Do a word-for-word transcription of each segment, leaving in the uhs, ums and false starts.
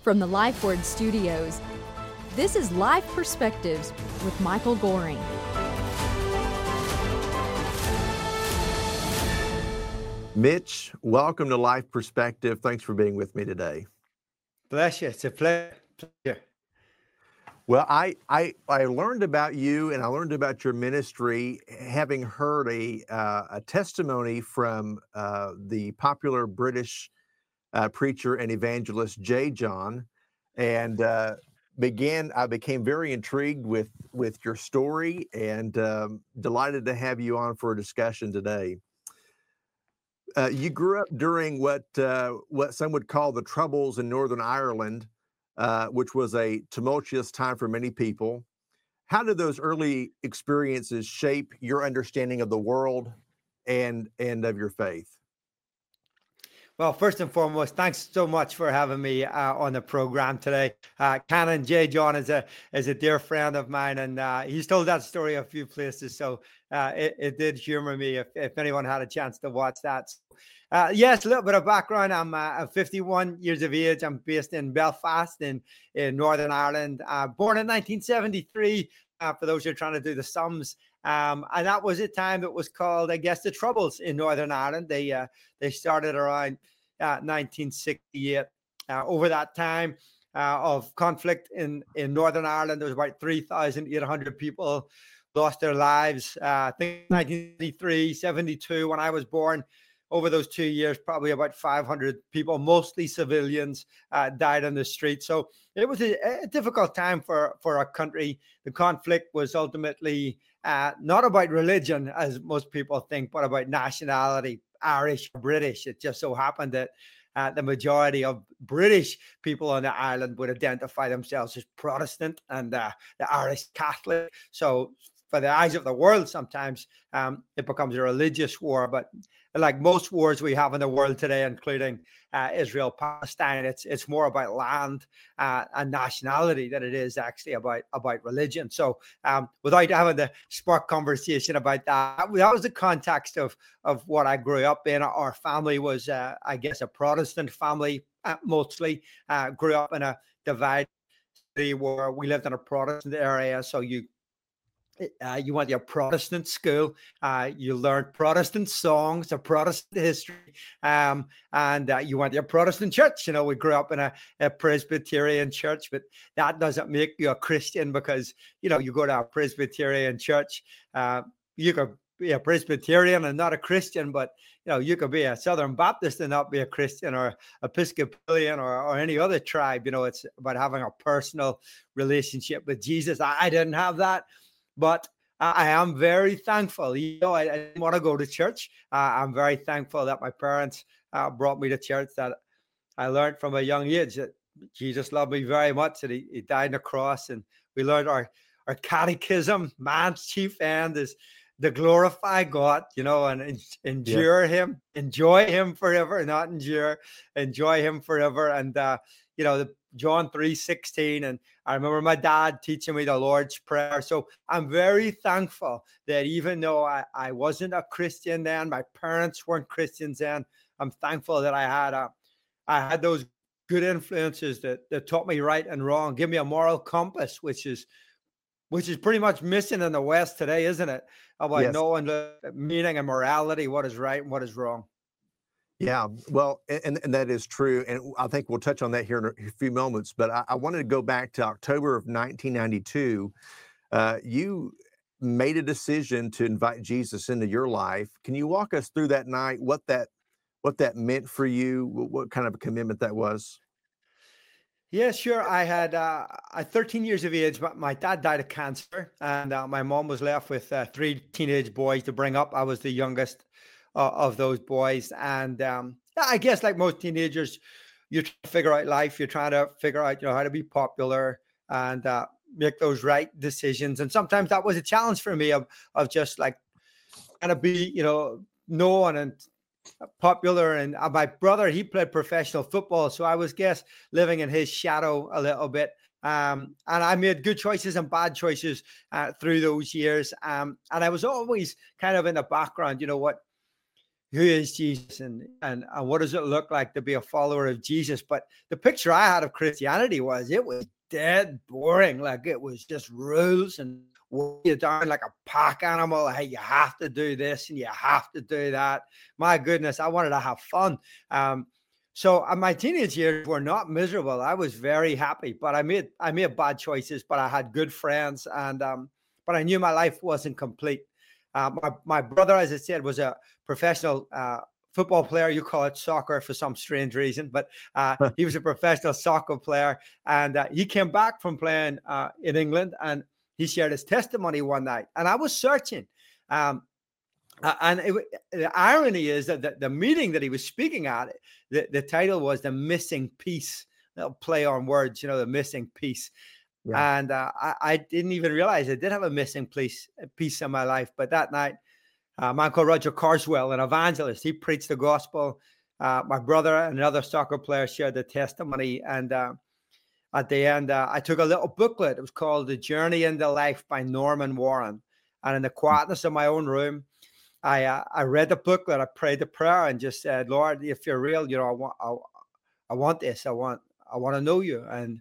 From the LifeWord Studios, this is Life Perspectives with Michael Goring. Mitch, welcome to Life Perspective. Thanks for being with me today. Bless you. It's a pleasure. Well, I, I I learned about you and I learned about your ministry having heard a uh, a testimony from uh, the popular British uh, preacher and evangelist J. John, and uh, began I became very intrigued with with your story and um, delighted to have you on for a discussion today. Uh, you grew up during what uh, what some would call the Troubles in Northern Ireland, uh, which was a tumultuous time for many people. How did those early experiences shape your understanding of the world and and of your faith? Well, first and foremost, thanks so much for having me uh, on the program today. Uh, Canon J. John is a is a dear friend of mine, and uh, he's told that story a few places, so uh, it, it did humor me if, if anyone had a chance to watch that. Uh, yes, a little bit of background. I'm, uh, I'm fifty-one years of age. I'm based in Belfast in, in Northern Ireland. Uh, born in nineteen seventy-three, uh, for those who are trying to do the sums. Um, and that was a time that was called, I guess, the Troubles in Northern Ireland. They uh, they started around uh, nineteen sixty-eight. Uh, over that time uh, of conflict in, in Northern Ireland, there was about three thousand eight hundred people lost their lives. Uh, I think nineteen seventy-three, seventy-two, when I was born. Over those two years, probably about five hundred people, mostly civilians, uh, died on the street. So it was a, a difficult time for, for our country. The conflict was ultimately uh, not about religion, as most people think, but about nationality, Irish, British. It just so happened that uh, the majority of British people on the island would identify themselves as Protestant and uh, the Irish Catholic. So for the eyes of the world, sometimes um, it becomes a religious war. But like most wars we have in the world today, including uh, Israel, Palestine, it's it's more about land uh, and nationality than it is actually about, about religion. So um, without having to spark conversation about that, that was the context of, of what I grew up in. Our family was, uh, I guess, a Protestant family, uh, mostly. Uh, grew up in a divided city where we lived in a Protestant area. So you Uh, you went to a Protestant school, uh, you learned Protestant songs, a Protestant history, um, and uh, you went to a Protestant church. You know, we grew up in a, a Presbyterian church, but that doesn't make you a Christian because, you know, you go to a Presbyterian church, uh, you could be a Presbyterian and not a Christian, but, you know, you could be a Southern Baptist and not be a Christian, or Episcopalian, or, or any other tribe. You know, it's about having a personal relationship with Jesus. I, I didn't have that. But I am very thankful. You know, I, I didn't want to go to church. Uh, I'm very thankful that my parents uh, brought me to church, that I learned from a young age that Jesus loved me very much, that he, he died on the cross. And we learned our, our catechism. Man's chief end is to glorify God, you know, and, and endure yeah. him, enjoy him forever, not endure, enjoy him forever. And, uh, you know, the John three sixteen, and I remember my dad teaching me the Lord's Prayer. So I'm very thankful that even though I, I wasn't a Christian then, my parents weren't Christians then, I'm thankful that I had a, I had those good influences that, that taught me right and wrong, give me a moral compass, which is which is pretty much missing in the West today, isn't it? About yes. knowing the meaning and morality, what is right and what is wrong. Yeah, well, and, and that is true. And I think we'll touch on that here in a few moments. But I, I wanted to go back to October of nineteen ninety-two. Uh, you made a decision to invite Jesus into your life. Can you walk us through that night, what that what that meant for you, what, what kind of a commitment that was? Yeah, sure. I had uh, at thirteen years of age, my, my dad died of cancer, and uh, my mom was left with uh, three teenage boys to bring up. I was the youngest uh, of those boys. And um, I guess like most teenagers, you're trying to figure out life. You're trying to figure out, you know, how to be popular and uh, make those right decisions. And sometimes that was a challenge for me of, of just like kind of be, you know, known and popular. And uh, my brother, he played professional football. So I was, guess, living in his shadow a little bit. Um, and I made good choices and bad choices uh, through those years. Um, and I was always kind of in the background, you know, what, who is Jesus and, and, and what does it look like to be a follower of Jesus? But the picture I had of Christianity was it was dead boring. Like it was just rules and you down like a pack animal. Hey, you have to do this and you have to do that. My goodness, I wanted to have fun. Um, so uh, my teenage years were not miserable. I was very happy, but I made I made bad choices. But I had good friends, and um, but I knew my life wasn't complete. Uh, my my brother, as I said, was a professional uh, football player. You call it soccer for some strange reason, but uh, he was a professional soccer player, and uh, he came back from playing uh, in England, and he shared his testimony one night, and I was searching. Um, and it, the irony is that the, the meeting that he was speaking at, the, the title was "The Missing Piece." That'll play on words, you know, the missing piece. Yeah. And uh, I, I didn't even realize I did have a missing piece, piece in my life. But that night, uh, a man called Roger Carswell, an evangelist, he preached the gospel. Uh, my brother and another soccer player shared the testimony, and uh, at the end, uh, I took a little booklet. It was called The Journey into Life by Norman Warren. And in the quietness of my own room, I uh, I read the booklet. I prayed the prayer and just said, Lord, if you're real, you know, I want I, I want this. I want I want to know you. And,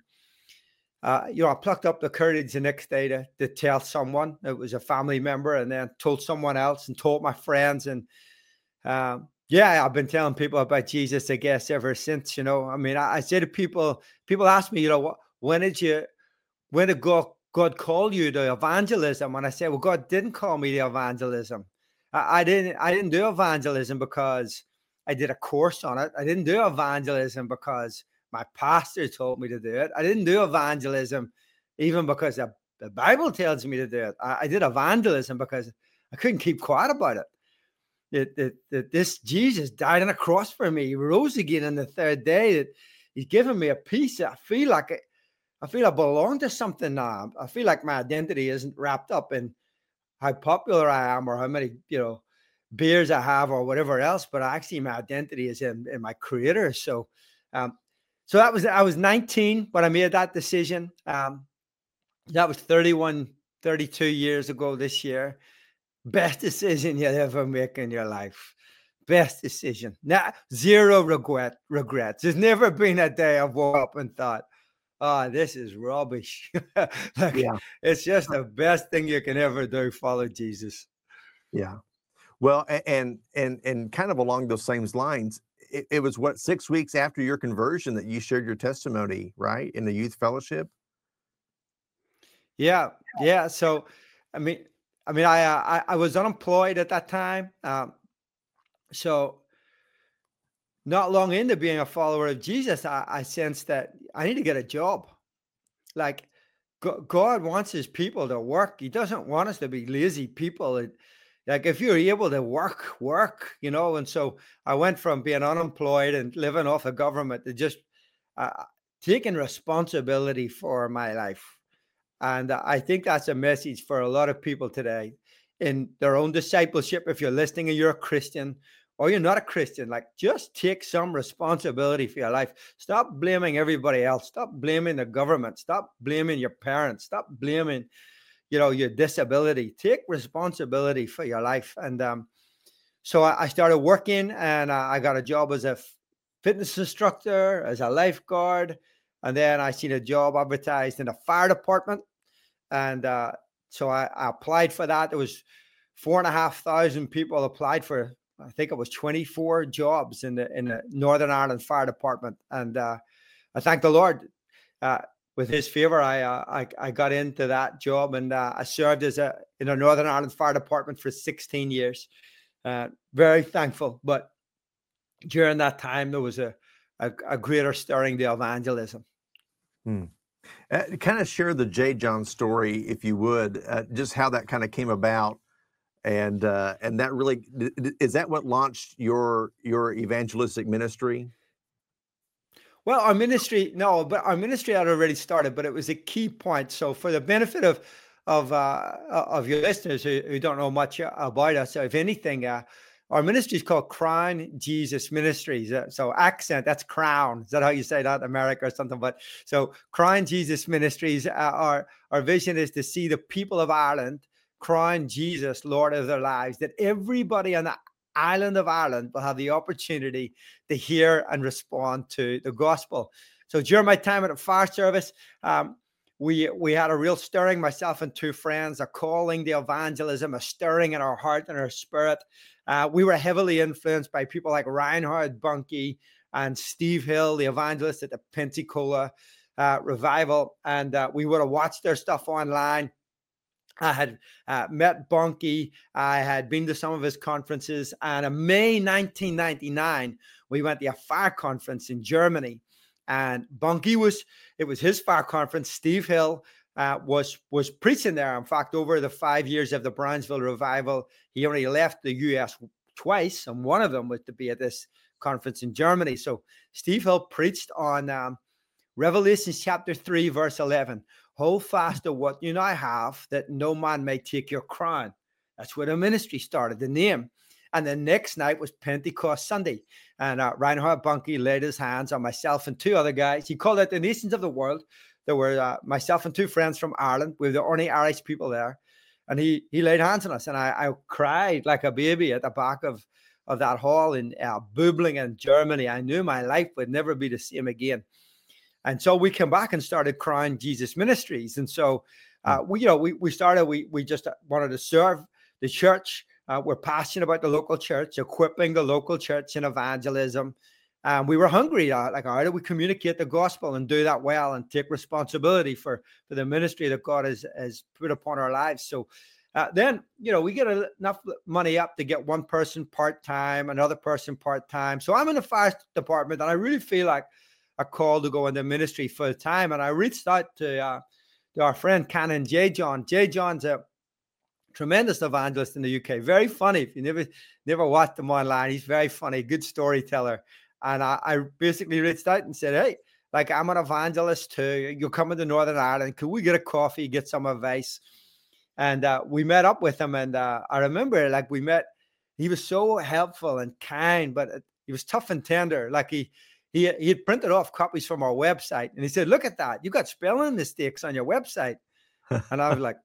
uh, you know, I plucked up the courage the next day to, to tell someone. It was a family member, and then told someone else and told my friends. And, um, yeah, I've been telling people about Jesus, I guess, ever since, you know. I mean, I, I say to people, people ask me, you know, when did you, when did God, God call you to evangelism? And I say, well, God didn't call me to evangelism. I, I didn't, I didn't do evangelism because I did a course on it. I didn't do evangelism because my pastor told me to do it. I didn't do evangelism even because the, the Bible tells me to do it. I, I did evangelism because I couldn't keep quiet about it. That, that, that this Jesus died on a cross for me. He rose again on the third day. That he's given me a peace. I feel like it, I feel I belong to something now. I feel like my identity isn't wrapped up in how popular I am or how many, you know, beers I have or whatever else. But actually, my identity is in, in my Creator. So, um, so that was I was nineteen when I made that decision. Um, that was thirty-one, thirty-two years ago this year. Best decision you'll ever make in your life. Best decision. Now, zero regret, regrets. There's never been a day I've woke up and thought, oh, this is rubbish. Like, yeah. It's just the best thing you can ever do, follow Jesus. Yeah. Well, and and and kind of along those same lines, it, it was what, six weeks after your conversion that you shared your testimony, right? In the youth fellowship? Yeah. Yeah. So, I mean, I mean, I, uh, I I was unemployed at that time, um, so not long into being a follower of Jesus, I, I sensed that I need to get a job. Like God wants His people to work. He doesn't want us to be lazy people. It, like if you're able to work, work, you know. And so I went from being unemployed and living off the government to just uh, taking responsibility for my life. And I think that's a message for a lot of people today in their own discipleship. If you're listening and you're a Christian or you're not a Christian, like just take some responsibility for your life. Stop blaming everybody else. Stop blaming the government. Stop blaming your parents. Stop blaming, you know, your disability. Take responsibility for your life. And um, so I, I started working, and uh, I got a job as a fitness instructor, as a lifeguard. And then I seen a job advertised in the fire department. And uh, so I, I applied for that. There was four and a half thousand people applied for, I think it was twenty-four jobs in the in the Northern Ireland Fire Department. And uh, I thank the Lord. Uh, with His favor, I, uh, I I got into that job, and uh, I served as a in the Northern Ireland Fire Department for sixteen years. Uh, very thankful. But during that time, there was a, a, a greater stirring to evangelism. Hmm. Uh, kind of share the J. John story, if you would, uh, just how that kind of came about, and uh, and that really is that what launched your your evangelistic ministry? Well, our ministry, no, but our ministry had already started, but it was a key point. So, for the benefit of of uh, of your listeners who, who don't know much about us, if anything, uh, our ministry is called Crown Jesus Ministries. Uh, so accent, that's crown. Is that how you say that in America or something? But so Crown Jesus Ministries, uh, our, our vision is to see the people of Ireland crown Jesus Lord of their lives, that everybody on the island of Ireland will have the opportunity to hear and respond to the gospel. So during my time at a fire service, um, we we had a real stirring, myself and two friends, a calling to evangelism, a stirring in our heart and our spirit. Uh, we were heavily influenced by people like Reinhard Bonnke and Steve Hill, the evangelist at the Pensacola uh, revival. And uh, we would have watched their stuff online. I had uh, met Bonnke. I had been to some of his conferences. And in May nineteen ninety-nine, we went to a fire conference in Germany. And Bonnke was, it was his fire conference. Steve Hill uh, was, was preaching there. In fact, over the five years of the Brownsville revival, he only left the U S twice. And one of them was to be at this conference in Germany. So Steve Hill preached on um, Revelation chapter three, verse eleven. Hold fast to what you now have, that no man may take your crown. That's where the ministry started, the name. And the next night was Pentecost Sunday. And uh, Reinhard Bonnke laid his hands on myself and two other guys. He called out the nations of the world. There were uh, myself and two friends from Ireland. We were the only Irish people there. And he he laid hands on us. And I, I cried like a baby at the back of, of that hall in uh, Böblingen, Germany. I knew my life would never be the same again. And so we came back and started Crown Jesus Ministries. And so uh, we, you know, we we started, we we just wanted to serve the church. Uh, we're passionate about the local church, equipping the local church in evangelism. And we were hungry, uh, like, how do we communicate the gospel and do that well and take responsibility for, for the ministry that God has, has put upon our lives? So uh, then, you know, we get enough money up to get one person part-time, another person part-time. So I'm in the fire department, and I really feel like a call to go into ministry full-time. And I reached out to, uh, to our friend Canon J. John. J. John's a tremendous evangelist in the U K. Very funny. If you never never watched him online, he's very funny, good storyteller. And I, I basically reached out and said, hey, like, I'm an evangelist too. You're coming to Northern Ireland. Could we get a coffee, get some advice? And uh, we met up with him. And uh, I remember, like, we met, he was so helpful and kind, but he was tough and tender. Like, he, he, he had printed off copies from our website. And he said, look at that. You got spelling mistakes on your website. And I was like,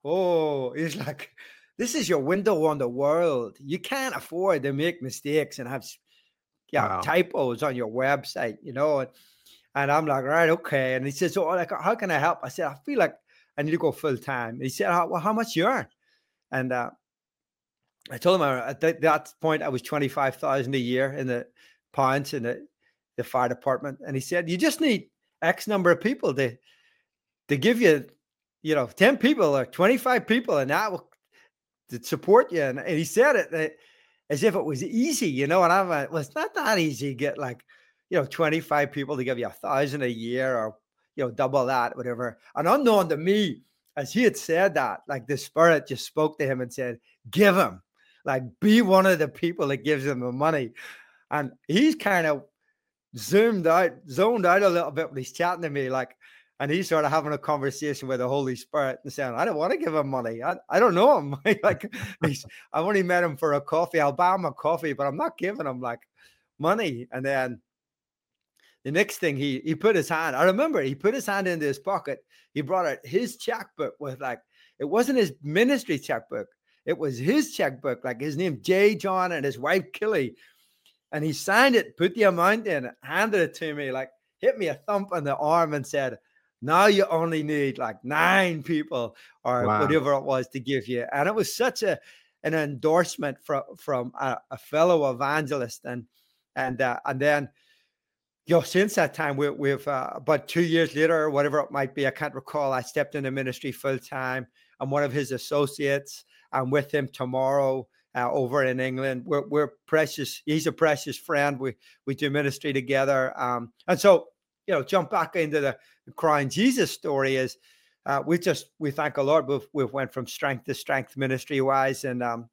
oh, he's like, this is your window on the world. You can't afford to make mistakes and have yeah, wow. typos on your website, you know. And, and I'm like, right, okay. And he says, so like, how can I help? I said, I feel like I need to go full time. And he said, well, how much you earn? And uh, I told him at th- that point I was twenty-five thousand a year in the pounds in the, the fire department. And he said, you just need X number of people to to give you, you know, ten people or twenty-five people, and that will to support you. And, and he said it, it as if it was easy, you know. And I'm like, well, it's not that easy to get, like, you know, twenty-five people to give you a thousand a year, or, you know, double that, whatever. And unknown to me, as he had said that, like, the Spirit just spoke to him and said, give him, like, be one of the people that gives him the money. And he's kind of zoomed out, zoned out a little bit when he's chatting to me, like, and he's sort of having a conversation with the Holy Spirit and saying, I don't want to give him money. I, I don't know him. Like, he's, I've only met him for a coffee. I'll buy him a coffee, but I'm not giving him, like, money. And then the next thing, he he put his hand, I remember he put his hand into his pocket. He brought out his checkbook with, like, it wasn't his ministry checkbook. It was his checkbook, like his name, J. John, and his wife, Killy. And he signed it, put the amount in, handed it to me, like, hit me a thump on the arm and said, now you only need like nine people or wow. whatever it was to give you. And it was such a an endorsement from from a, a fellow evangelist. And and uh, and then, you know, since that time, we, we've uh, about two years later, or whatever it might be, I can't recall, I stepped into ministry full time. I'm one of his associates. I'm with him tomorrow uh, over in England. We're we're precious. He's a precious friend. We we do ministry together. Um, and so, you know, jump back into the Crown Jesus story is uh, we just, we thank the Lord. We've, we've went from strength to strength ministry wise. And um,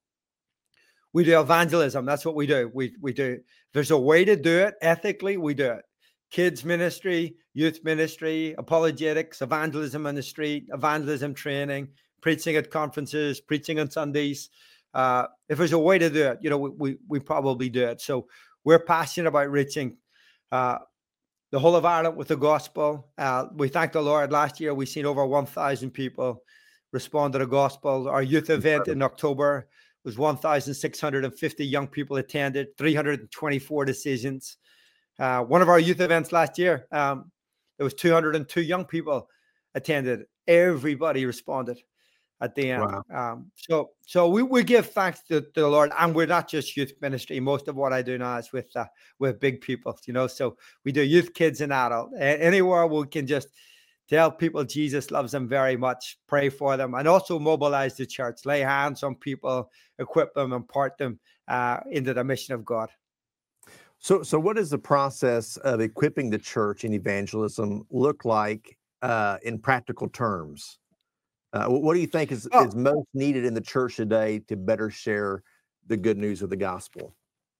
we do evangelism. That's what we do. We, we do. There's a way to do it ethically. We do it. Kids ministry, youth ministry, apologetics, evangelism on the street, evangelism training, preaching at conferences, preaching on Sundays. Uh, if there's a way to do it, you know, we, we, we probably do it. So we're passionate about reaching uh, the whole of Ireland with the gospel. Uh, we thank the Lord. Last year, we've seen over one thousand people respond to the gospel. Our youth event in October was one thousand six hundred fifty young people attended, three hundred twenty-four decisions. Uh, one of our youth events last year, um, there was two hundred two young people attended. Everybody responded at the end. Wow. Um, so so we, we give thanks to, to the Lord, and we're not just youth ministry. Most of what I do now is with uh, with big people, you know. So we do youth, kids, and adult. Anywhere we can just tell people Jesus loves them very much, pray for them, and also mobilize the church, lay hands on people, equip them, impart them uh, into the mission of God. So, so what does the process of equipping the church in evangelism look like uh, in practical terms? Uh, what do you think is, oh. is most needed in the church today to better share the good news of the gospel?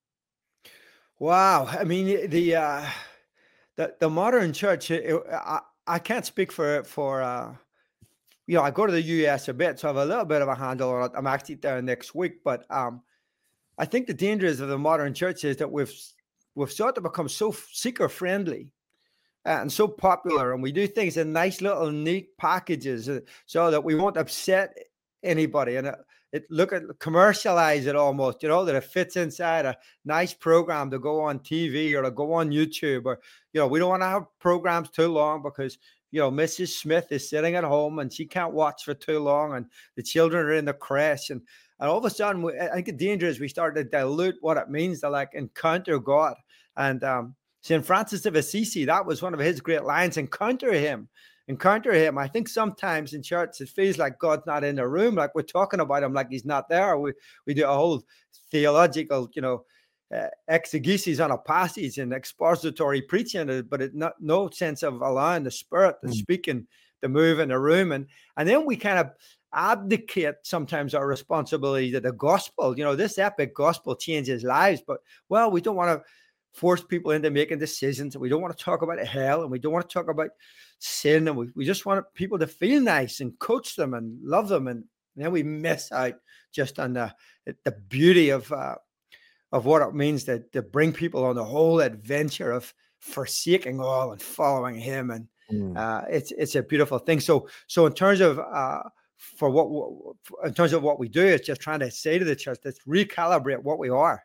Wow. I mean, the uh, the, the modern church, it, I, I can't speak for, for uh, you know, I go to the U S a bit, so I have a little bit of a handle on it. I'm actually there next week, but um, I think the dangers of the modern church is that we've, we've sort of become so seeker friendly and so popular, and we do things in nice little neat packages so that we won't upset anybody, and it, it look at commercialize it almost, you know, that it fits inside a nice program to go on T V or to go on YouTube, or, you know, we don't want to have programs too long because, you know, Missus Smith is sitting at home and she can't watch for too long, and the children are in the creche, and and all of a sudden, we, I think the danger is we start to dilute what it means to like encounter God. And um Saint Francis of Assisi, that was one of his great lines, encounter him, encounter him. I think sometimes in church, it feels like God's not in the room, like we're talking about him like he's not there. We we do a whole theological, you know, uh, exegesis on a passage and expository preaching, but it not no sense of allowing the Spirit to mm. speak and to move in the room. And, and then we kind of abdicate sometimes our responsibility to the gospel. You know, this epic gospel changes lives, but, well, we don't want to force people into making decisions. We don't want to talk about hell, and we don't want to talk about sin. And we, we just want people to feel nice and coach them and love them. And, and then we miss out just on the, the beauty of, uh, of what it means to, to bring people on the whole adventure of forsaking all and following him. And mm. uh, it's, it's a beautiful thing. So, so in terms of, uh, for what, in terms of what we do, it's just trying to say to the church, let's recalibrate what we are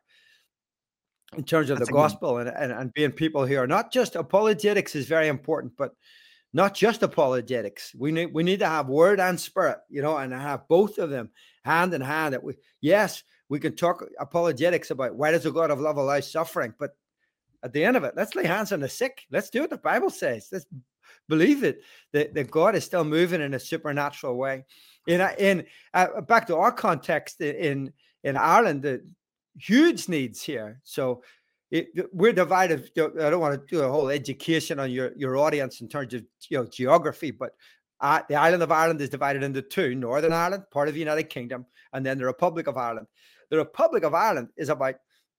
in terms of That's the gospel and, and, and being people who are not just apologetics is very important, but not just apologetics. We need, we need to have word and spirit, you know, and have both of them hand in hand. That we, yes, we can talk apologetics about why does a God of love allow suffering, but at the end of it, let's lay hands on the sick. Let's do what the Bible says. Let's believe it, that, that God is still moving in a supernatural way. In, in uh, back to our context in, in Ireland, the huge needs here. So it, we're divided. I don't want to do a whole education on your, your audience in terms of, you know, geography, but uh, the island of Ireland is divided into two: Northern Ireland, part of the United Kingdom, and then the Republic of Ireland. The Republic of Ireland is about,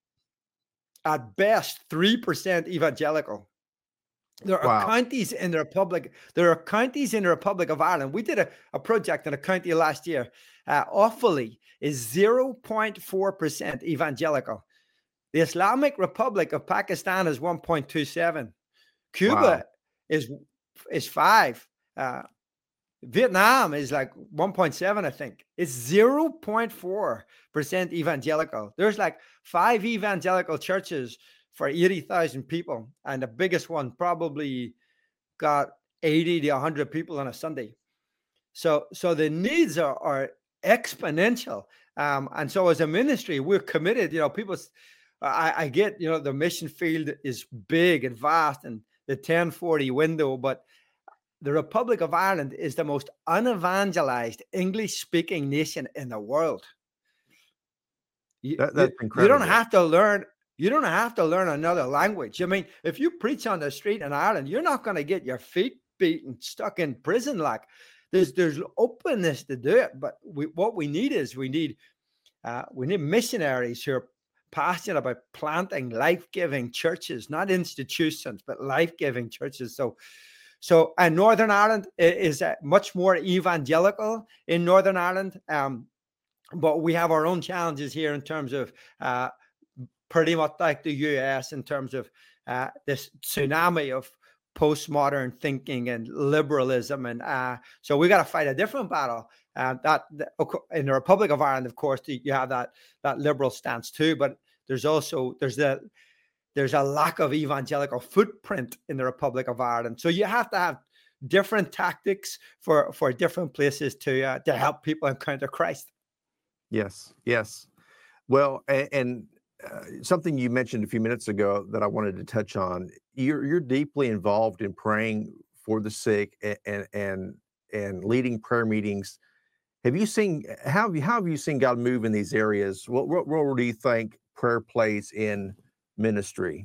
at best, three percent evangelical. There are wow. counties in the Republic. There are counties in the Republic of Ireland. We did a, a project in a county last year. Uh, Offaly is zero point four percent evangelical. The Islamic Republic of Pakistan is one point two seven. Cuba wow. is is five. Uh, Vietnam is like one point seven, I think. It's zero point four percent evangelical. There's like five evangelical churches for eighty thousand people. And the biggest one probably got eighty to one hundred people on a Sunday. So, so the needs are, are exponential. Um, and so as a ministry, we're committed. You know, people, I, I get, you know, the mission field is big and vast and the ten forty window, but the Republic of Ireland is the most unevangelized English-speaking nation in the world. You, that, that's you, incredible. You don't have to learn. You don't have to learn another language. I mean, if you preach on the street in Ireland, you're not going to get your feet beaten, stuck in prison. Like there's there's openness to do it. But we, what we need is we need uh, we need missionaries who are passionate about planting life-giving churches, not institutions, but life-giving churches. So. So, and Northern Ireland is uh, much more evangelical in Northern Ireland, um, but we have our own challenges here in terms of uh, pretty much like the U S in terms of uh, this tsunami of postmodern thinking and liberalism. And uh, so we got to fight a different battle. Uh, that, that in the Republic of Ireland, of course, you have that that liberal stance too. But there's also there's the there's a lack of evangelical footprint in the Republic of Ireland. So you have to have different tactics for for different places to uh, to help people encounter Christ. Yes, yes. Well, and, and uh, something you mentioned a few minutes ago that I wanted to touch on. You're you're deeply involved in praying for the sick and and and, and leading prayer meetings. Have you seen how have you, how have you seen God move in these areas? What, what role do you think prayer plays in ministry?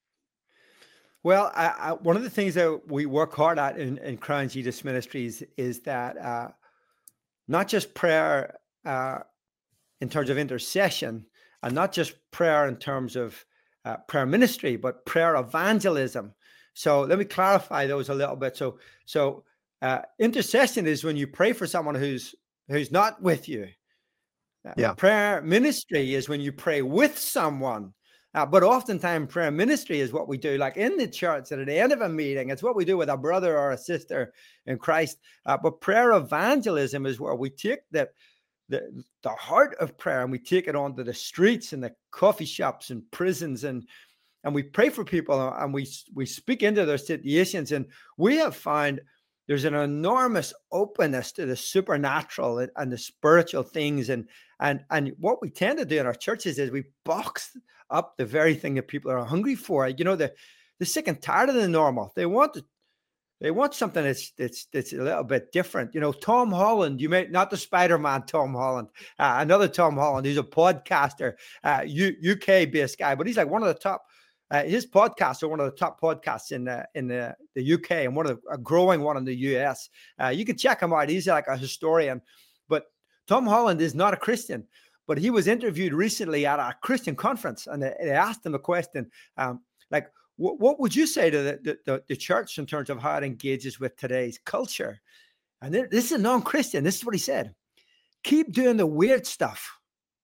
Well, I, I, one of the things that we work hard at in, in Crown Jesus Ministries is that uh, not just prayer uh, in terms of intercession, and not just prayer in terms of uh, prayer ministry, but prayer evangelism. So let me clarify those a little bit. So, so uh, intercession is when you pray for someone who's who's not with you. Uh, Yeah. Prayer ministry is when you pray with someone. Uh, but oftentimes prayer ministry is what we do, like in the church and at the end of a meeting. It's what we do with a brother or a sister in Christ. Uh, but prayer evangelism is where we take the, the, the heart of prayer and we take it onto the streets and the coffee shops and prisons, and and we pray for people and we, we speak into their situations. And we have found there's an enormous openness to the supernatural and, and the spiritual things. And, and, and what we tend to do in our churches is we box up the very thing that people are hungry for. You know, the, the sick and tired of the normal. They want to, they want something that's, that's, that's a little bit different. You know, Tom Holland, you may not the Spider-Man, Tom Holland, uh, another Tom Holland, who's a podcaster, uh, U, UK based guy, but he's like one of the top. Uh, his podcasts are one of the top podcasts in the in the, the U K and one of the, a growing one in the U S. Uh, you can check him out. He's like a historian. But Tom Holland is not a Christian. But he was interviewed recently at a Christian conference, and they, they asked him a question um, like, wh- "What would you say to the, the, the church in terms of how it engages with today's culture?" And th- this is a non-Christian. This is what he said: "Keep doing the weird stuff."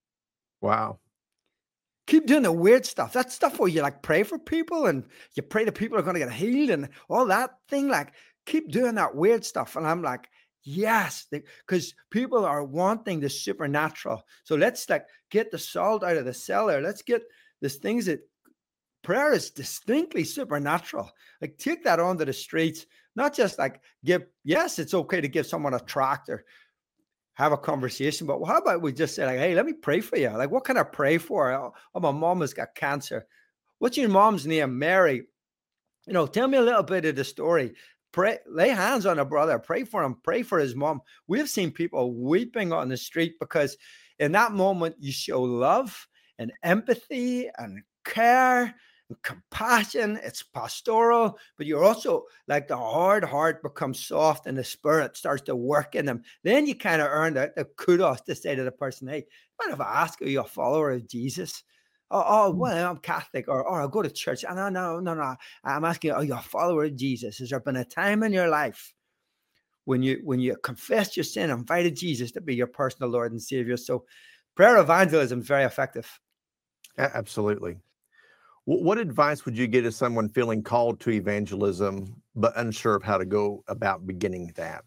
Wow. Keep doing the weird stuff. That stuff where you like pray for people and you pray that people are going to get healed and all that thing. Like, keep doing that weird stuff. And I'm like, yes, because people are wanting the supernatural. So let's like get the salt out of the cellar. Let's get these things that prayer is distinctly supernatural. Like, take that onto the streets, not just like give, yes, it's okay to give someone a tractor, have a conversation, but how about we just say like, hey, let me pray for you. Like, what can I pray for? Oh, oh, my mom has got cancer. What's your mom's name? Mary. You know, tell me a little bit of the story. Pray, lay hands on a brother, pray for him, pray for his mom. We've seen people weeping on the street because in that moment you show love and empathy and care and compassion. It's pastoral, but you're also like the hard heart becomes soft and the spirit starts to work in them. Then you kind of earn the, the kudos to say to the person, hey, mind if I ask, are you a follower of Jesus? Oh, oh, well, I'm Catholic, or, or I'll go to church. No, no, no, no. I'm asking, are you a follower of Jesus? Has there been a time in your life when you when you confessed your sin, invited Jesus to be your personal Lord and Savior? So prayer evangelism is very effective. Absolutely. What advice would you give to someone feeling called to evangelism, but unsure of how to go about beginning that?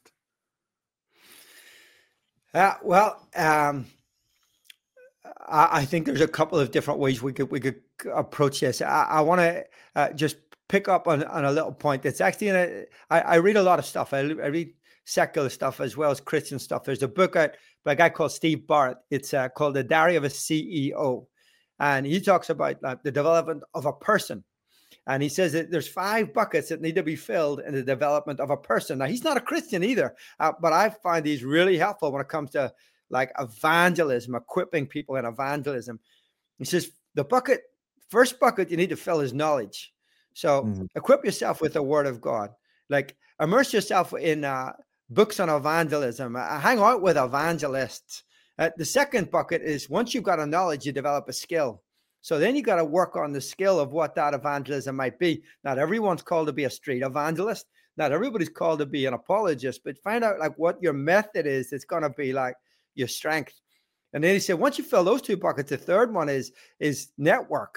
Uh, well, um, I, I think there's a couple of different ways we could we could approach this. I, I want to uh, just pick up on, on a little point. That's actually in a, I, I read a lot of stuff. I, I read secular stuff as well as Christian stuff. There's a book out by a guy called Steve Barrett. It's uh, called The Diary of a C E O. And he talks about uh, the development of a person. And he says that there's five buckets that need to be filled in the development of a person. Now, he's not a Christian either, uh, but I find these really helpful when it comes to like evangelism, equipping people in evangelism. He says the bucket, first bucket you need to fill is knowledge. So mm-hmm. equip yourself with the word of God. Like immerse yourself in uh, books on evangelism. Uh, hang out with evangelists. Uh, the second bucket is once you've got a knowledge, you develop a skill. So then you got to work on the skill of what that evangelism might be. Not everyone's called to be a street evangelist. Not everybody's called to be an apologist, but find out like what your method is. It's going to be like your strength. And then he said, once you fill those two buckets, the third one is, is network.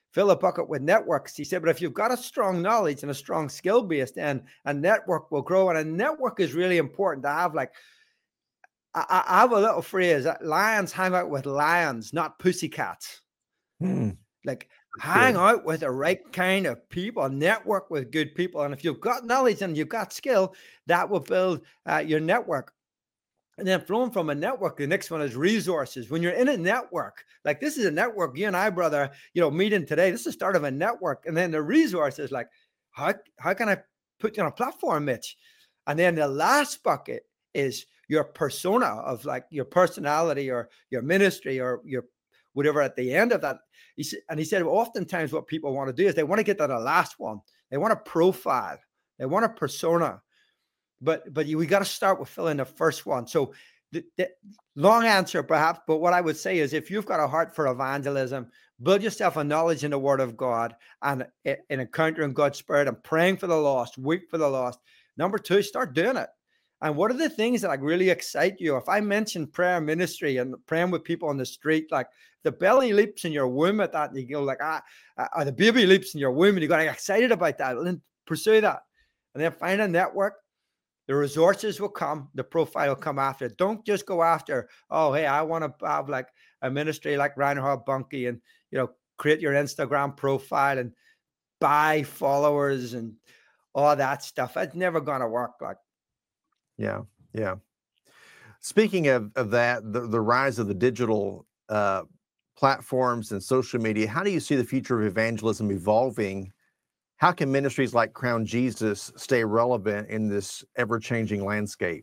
fill a bucket with networks. He said, but if you've got a strong knowledge and a strong skill base, then a network will grow. And a network is really important to have. Like, I, I have a little phrase, lions hang out with lions, not pussycats. Hmm. Like, hang out with the right kind of people, network with good people. And if you've got knowledge and you've got skill, that will build uh, your network. And then flowing from a network, the next one is resources. When you're in a network, like this is a network, you and I, brother, you know, meeting today, this is the start of a network. And then the resources, like, how, how can I put you on a platform, Mitch? And then the last bucket is your persona of like your personality or your ministry or your whatever at the end of that. He said, and he said, oftentimes what people want to do is they want to get to the last one. They want a profile. They want a persona. But but you, we got to start with filling the first one. So the, the long answer perhaps, but what I would say is if you've got a heart for evangelism, build yourself a knowledge in the word of God and in encountering God's spirit and praying for the lost, weep for the lost. Number two, start doing it. And what are the things that like really excite you? If I mention prayer ministry and praying with people on the street, like the belly leaps in your womb at that, and you go like, ah, or the baby leaps in your womb and you got excited about that, well, then pursue that. And then find a network. The resources will come. The profile will come after. Don't just go after, oh, hey, I want to have like a ministry like Reinhard Bonnke and, you know, create your Instagram profile and buy followers and all that stuff. It's never going to work. Like, yeah, yeah. Speaking of, of that, the, the rise of the digital uh, platforms and social media, how do you see the future of evangelism evolving? How can ministries like Crown Jesus stay relevant in this ever-changing landscape?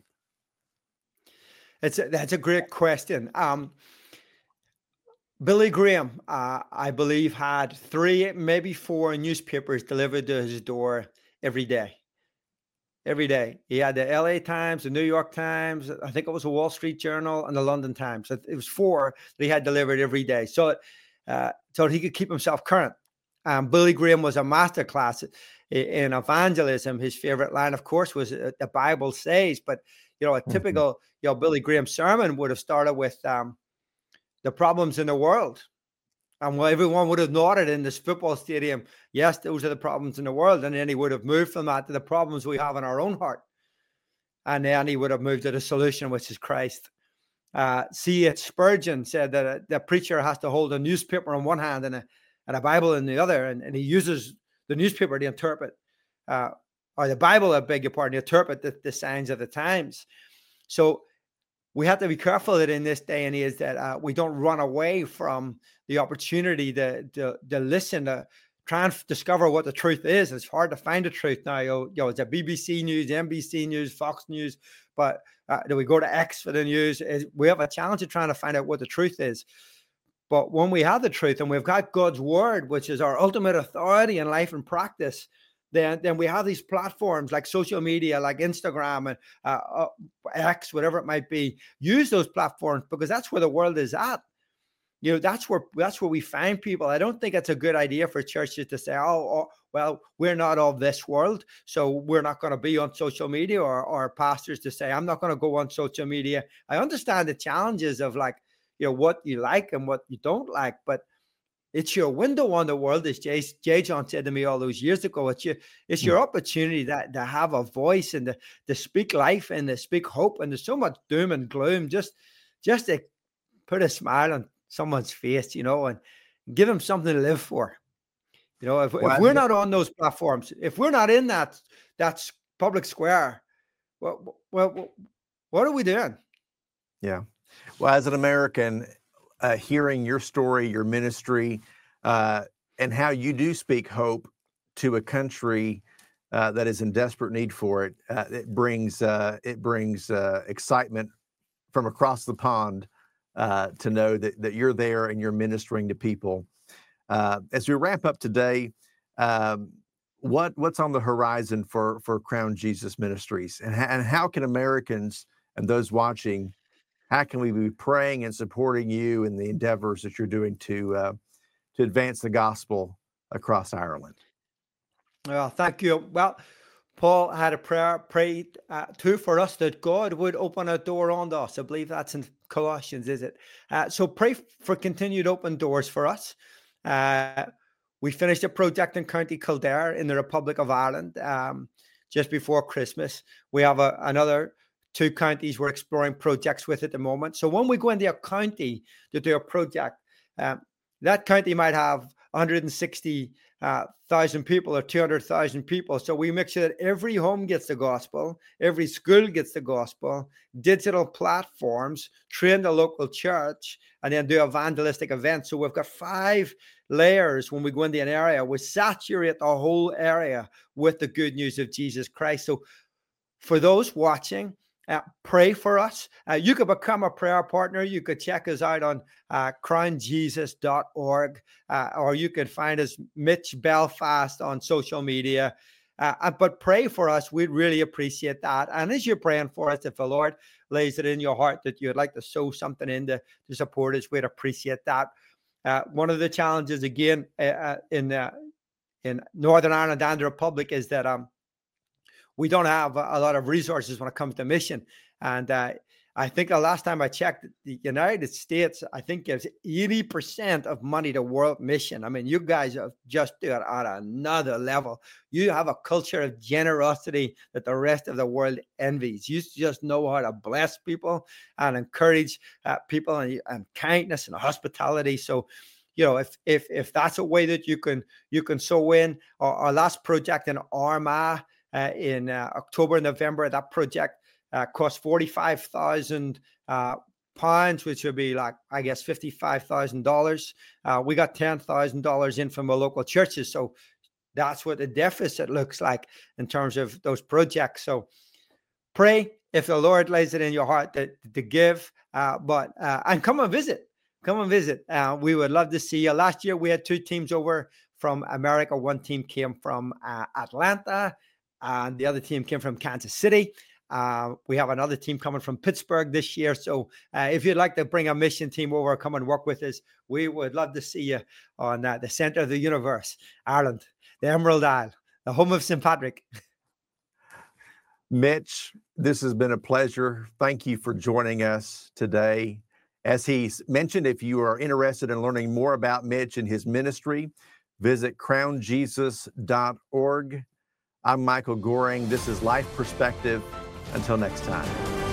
It's a, that's a great question. Um, Billy Graham, uh, I believe, had three, maybe four newspapers delivered to his door every day. Every day. He had the L A Times, the New York Times, I think it was the Wall Street Journal, and the London Times. It was four that he had delivered every day, so uh, so he could keep himself current. Um, Billy Graham was a master class in evangelism. His favorite line, of course, was uh, the Bible says. But, you know, a typical, mm-hmm. you know, Billy Graham sermon would have started with um, the problems in the world. And well, everyone would have nodded in this football stadium. Yes, those are the problems in the world. And then he would have moved from that to the problems we have in our own heart. And then he would have moved to the solution, which is Christ. Uh, C H Spurgeon said that a, the preacher has to hold a newspaper in one hand and a and a Bible in the other, and, and he uses the newspaper to interpret, uh, or the Bible, I beg your pardon, to interpret the, the signs of the times. So we have to be careful that in this day and age that uh, we don't run away from the opportunity to, to, to listen, to try and discover what the truth is. It's hard to find the truth now. You know, you know, it's a B B C News, N B C News, Fox News, but uh, do we go to X for the news? We have a challenge of trying to find out what the truth is. But when we have the truth and we've got God's word, which is our ultimate authority in life and practice, then, then we have these platforms like social media, like Instagram and uh, uh, X, whatever it might be. Use those platforms because that's where the world is at. You know, that's where that's where we find people. I don't think it's a good idea for churches to say, oh, oh well, we're not of this world, so we're not going to be on social media, or, or pastors to say, I'm not going to go on social media. I understand the challenges of like, you know, what you like and what you don't like, but it's your window on the world, as Jay, Jay John said to me all those years ago. It's your, it's your opportunity that to have a voice and to, to speak life and to speak hope. And there's so much doom and gloom. Just, just to put a smile on someone's face, you know, and give them something to live for. You know, if, well, if we're not on those platforms, if we're not in that that public square, well, well, what are we doing? Yeah. Well, as an American, uh, hearing your story, your ministry, uh, and how you do speak hope to a country uh, that is in desperate need for it, uh, it brings uh, it brings uh, excitement from across the pond uh, to know that that you're there and you're ministering to people. Uh, as we wrap up today, um, what what's on the horizon for for Crown Jesus Ministries, and and how can Americans and those watching, how can we be praying and supporting you in the endeavors that you're doing to uh, to advance the gospel across Ireland? Well, thank you. Well, Paul had a prayer prayed uh, too for us that God would open a door on us. I believe that's in Colossians, is it? Uh, so pray for continued open doors for us. Uh, we finished a project in County Kildare in the Republic of Ireland um, just before Christmas. We have a, another two counties we're exploring projects with at the moment. So when we go into a county to do a project, um, that county might have one hundred sixty thousand uh, people or two hundred thousand people. So we make sure that every home gets the gospel, every school gets the gospel, digital platforms, train the local church, and then do evangelistic events. So we've got five layers when we go into an area. We saturate the whole area with the good news of Jesus Christ. So for those watching, Uh, pray for us. Uh, you could become a prayer partner. You could check us out on uh, crown jesus dot org, uh, or you could find us, Mitch Belfast, on social media. Uh, but pray for us. We'd really appreciate that. And as you're praying for us, if the Lord lays it in your heart that you'd like to sow something in to, to support us, we'd appreciate that. Uh, one of the challenges, again, uh, in uh, in Northern Ireland and the Republic is that um, we don't have a lot of resources when it comes to mission. And uh, I think the last time I checked, the United States, I think, gives eighty percent of money to world mission. I mean, you guys have just do it on another level. You have a culture of generosity that the rest of the world envies. You just know how to bless people and encourage uh, people, and, and kindness and hospitality. So, you know, if if if that's a way that you can you can sow in. Our, our last project in Armagh, Uh, in uh, October, November, that project uh, cost forty-five thousand uh, pounds, which would be like, I guess, fifty-five thousand dollars. Uh, we got ten thousand dollars in from our local churches. So that's what the deficit looks like in terms of those projects. So pray if the Lord lays it in your heart to, to give, uh, but uh, and come and visit. Come and visit. Uh, we would love to see you. Last year, we had two teams over from America. One team came from uh, Atlanta, and the other team came from Kansas City. Uh, we have another team coming from Pittsburgh this year. So uh, if you'd like to bring a mission team over, come and work with us. We would love to see you on uh, the center of the universe, Ireland, the Emerald Isle, the home of Saint Patrick. Mitch, this has been a pleasure. Thank you for joining us today. As he mentioned, if you are interested in learning more about Mitch and his ministry, visit crown jesus dot org. I'm Michael Goring. This is Life Perspective. Until next time.